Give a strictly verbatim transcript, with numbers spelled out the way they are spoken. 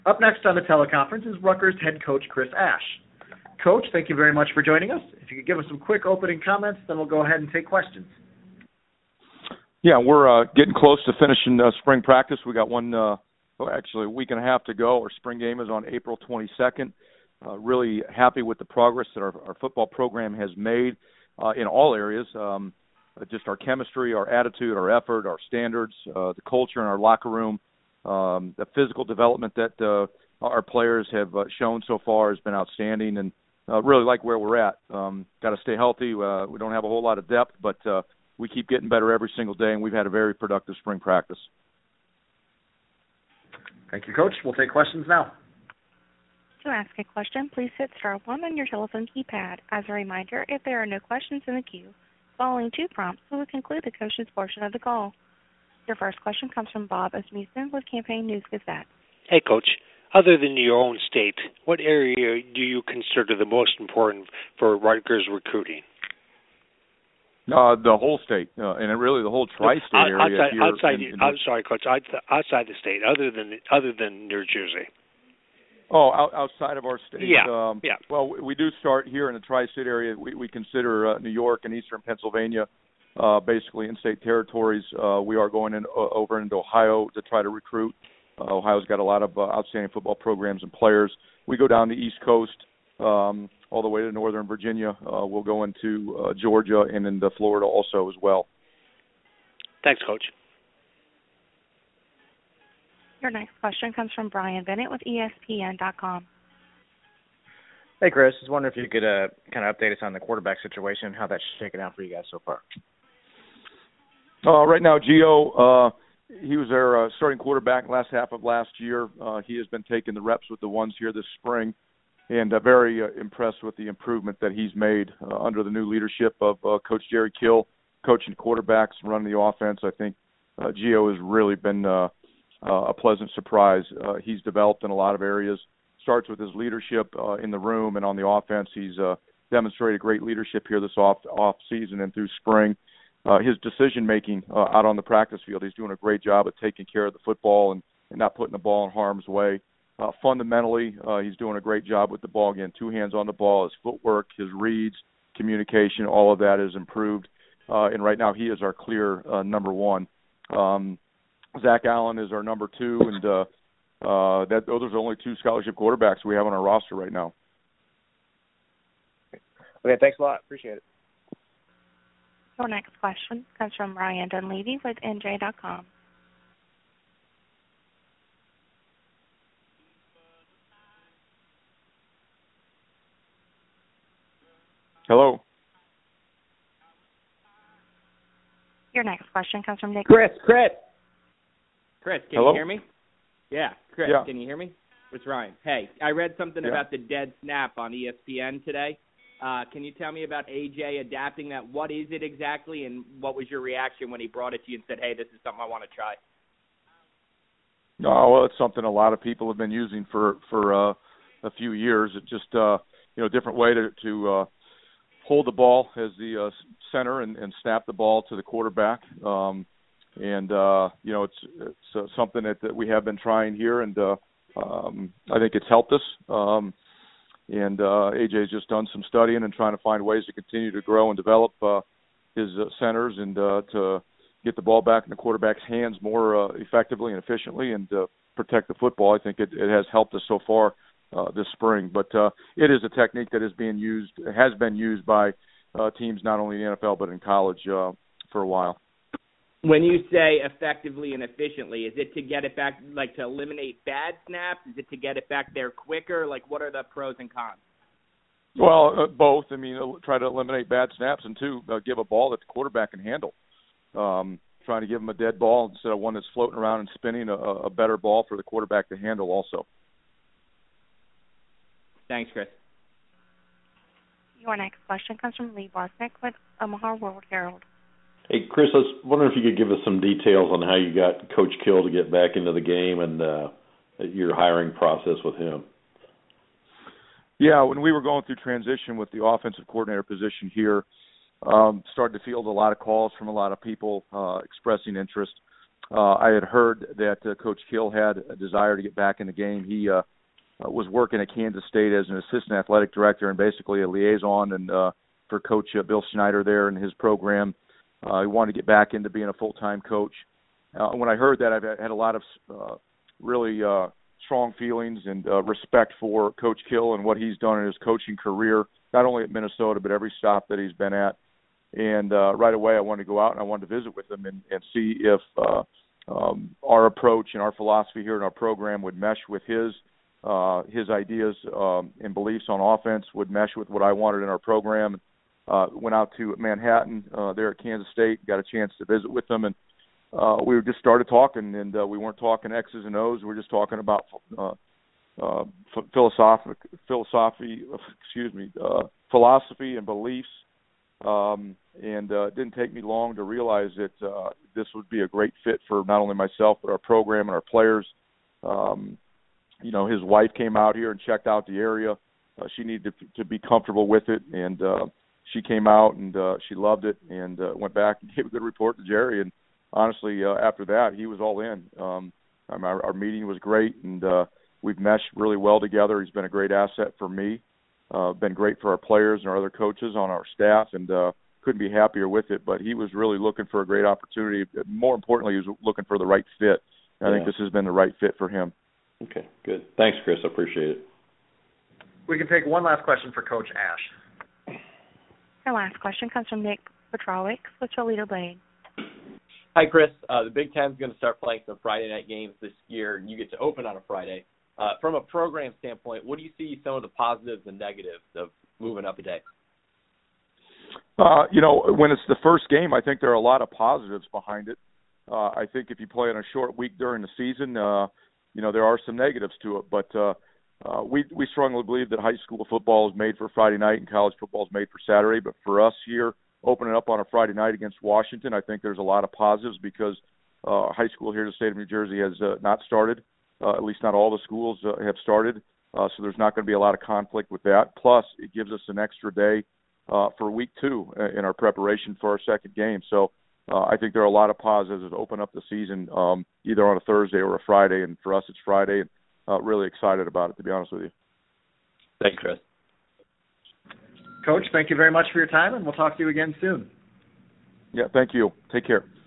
Up next on the teleconference is Rutgers head coach Chris Ash. Coach, thank you very much for joining us. If you could give us some quick opening comments, then we'll go ahead and take questions. Yeah, we're uh, getting close to finishing uh, spring practice. We got one, uh, oh, actually a week and a half to go. Our spring game is on April twenty-second. Uh, really happy with the progress that our, our football program has made uh, in all areas. Um, just our chemistry, our attitude, our effort, our standards, uh, the culture in our locker room, um, the physical development that uh, our players have uh, shown so far has been outstanding, and uh, really like where we're at. Um, got to stay healthy. Uh, we don't have a whole lot of depth, but uh, we keep getting better every single day, and we've had a very productive spring practice. Thank you, Coach. We'll take questions now. To ask a question, please hit star one on your telephone keypad. As a reminder, if there are no questions in the queue, following two prompts, we will conclude the coach's portion of the call. Your first question comes from Bob Asmussen with Campaign News Gazette. Hey, Coach. Other than your own state, what area do you consider the most important for Rutgers recruiting? Uh, the whole state, uh, and really the whole tri-state area. Outside, here outside, in, in I'm sorry, Coach. Outside the state, other than other than New Jersey. Oh, out, outside of our state. Yeah. Um, yeah. Well, we do start here in the tri-state area. We, we consider uh, New York and Eastern Pennsylvania uh, basically in-state territories. Uh, we are going in, uh, over into Ohio to try to recruit. Uh, Ohio's got a lot of uh, outstanding football programs and players. We go down the East Coast um, all the way to Northern Virginia. Uh, we'll go into uh, Georgia and into Florida also as well. Thanks, Coach. Your next question comes from Brian Bennett with E S P N dot com. Hey, Chris. I was wondering if you could uh, kind of update us on the quarterback situation and how that's shaken out for you guys so far. Uh, right now, Gio, uh, he was our uh, starting quarterback last half of last year. Uh, he has been taking the reps with the ones here this spring, and uh, very uh, impressed with the improvement that he's made uh, under the new leadership of uh, Coach Jerry Kill, coaching quarterbacks and running the offense. I think uh, Gio has really been uh, uh, a pleasant surprise. Uh, he's developed in a lot of areas. Starts with his leadership uh, in the room and on the offense. He's uh, demonstrated great leadership here this off off season and through spring. Uh, his decision-making uh, out on the practice field, he's doing a great job of taking care of the football and, and not putting the ball in harm's way. Uh, fundamentally, uh, he's doing a great job with the ball. Again, two hands on the ball, his footwork, his reads, communication, all of that is improved. Uh, and right now he is our clear uh, number one. Um, Zach Allen is our number two, and uh, uh, that those are only two scholarship quarterbacks we have on our roster right now. Okay, thanks a lot. Appreciate it. Your next question comes from Ryan Dunleavy with N J dot com. Hello. Your next question comes from Nick. Chris, Chris. Chris, can Hello? you hear me? Yeah, Chris, yeah. Can you hear me? It's Ryan. Hey, I read something yeah. about the dead snap on E S P N today. Uh, can you tell me about A J adapting that? What is it exactly, and what was your reaction when he brought it to you and said, hey, this is something I want to try? No, well, it's something a lot of people have been using for, for uh, a few years. It's just, uh, you know, a different way to, to uh, hold the ball as the uh, center and, and snap the ball to the quarterback. Um, and, uh, you know, it's, it's uh, something that, that we have been trying here, and uh, um, I think it's helped us. Um And uh, A J's just done some studying and trying to find ways to continue to grow and develop uh, his uh, centers and uh, to get the ball back in the quarterback's hands more uh, effectively and efficiently and uh, protect the football. I think it, it has helped us so far uh, this spring. But uh, it is a technique that is being used, has been used by uh, teams not only in the N F L but in college uh, for a while. When you say effectively and efficiently, is it to get it back, like to eliminate bad snaps? Is it to get it back there quicker? Like, what are the pros and cons? Well, uh, both. I mean, uh, try to eliminate bad snaps, and two, uh, give a ball that the quarterback can handle. Um, trying to give him a dead ball instead of one that's floating around and spinning, a, a better ball for the quarterback to handle also. Thanks, Chris. Your next question comes from Lee Bosnick with Omaha World Herald. Hey, Chris, I was wondering if you could give us some details on how you got Coach Kill to get back into the game and uh, your hiring process with him. Yeah, when we were going through transition with the offensive coordinator position here, um, started to field a lot of calls from a lot of people uh, expressing interest. uh, I had heard that uh, Coach Kill had a desire to get back in the game. He uh, was working at Kansas State as an assistant athletic director and basically a liaison and uh, for Coach uh, Bill Schneider there in his program. Uh, he wanted to get back into being a full-time coach. Uh, when I heard that, I've had a lot of uh, really uh, strong feelings and uh, respect for Coach Kill and what he's done in his coaching career, not only at Minnesota, but every stop that he's been at. And uh, right away, I wanted to go out and I wanted to visit with him and, and see if uh, um, our approach and our philosophy here in our program would mesh with his uh, his ideas um, and beliefs on offense, would mesh with what I wanted in our program. Uh, went out to Manhattan uh, there at Kansas State, got a chance to visit with them, and uh, we just started talking, and uh, we weren't talking X's and O's. We were just talking about uh, uh, philosophic, philosophy, excuse me, uh, philosophy and beliefs. Um, and uh, it didn't take me long to realize that uh, this would be a great fit for not only myself but our program and our players. Um, you know, his wife came out here and checked out the area. Uh, she needed to, to be comfortable with it, and uh, she came out and uh, she loved it and uh, went back and gave a good report to Jerry. And honestly, uh, after that, he was all in. Um, our, our meeting was great, and uh, we've meshed really well together. He's been a great asset for me. Uh, been great for our players and our other coaches on our staff, and uh, couldn't be happier with it. But he was really looking for a great opportunity. More importantly, he was looking for the right fit. And I yeah. think this has been the right fit for him. Okay, good. Thanks, Chris. I appreciate it. We can take one last question for Coach Ash. Our last question comes from Nick Petrowicz with Toledo Blade. Hi, Chris. Uh, the Big Ten is going to start playing some Friday night games this year, and you get to open on a Friday. Uh, from a program standpoint, what do you see some of the positives and negatives of moving up a day? Uh, you know, when it's the first game, I think there are a lot of positives behind it. Uh, I think if you play on a short week during the season, uh, you know, there are some negatives to it. But uh, uh, we we strongly believe that high school football is made for Friday night and college football is made for Saturday. But for us here, opening up on a Friday night against Washington, I think there's a lot of positives because uh, high school here in the state of New Jersey has uh, not started. Uh, at least not all the schools uh, have started, uh, so there's not going to be a lot of conflict with that. Plus, it gives us an extra day uh, for week two in our preparation for our second game. So uh, I think there are a lot of positives that open up the season um, either on a Thursday or a Friday, and for us it's Friday, and uh, really excited about it, to be honest with you. Thanks, Chris. Coach, thank you very much for your time, and we'll talk to you again soon. Yeah, thank you. Take care.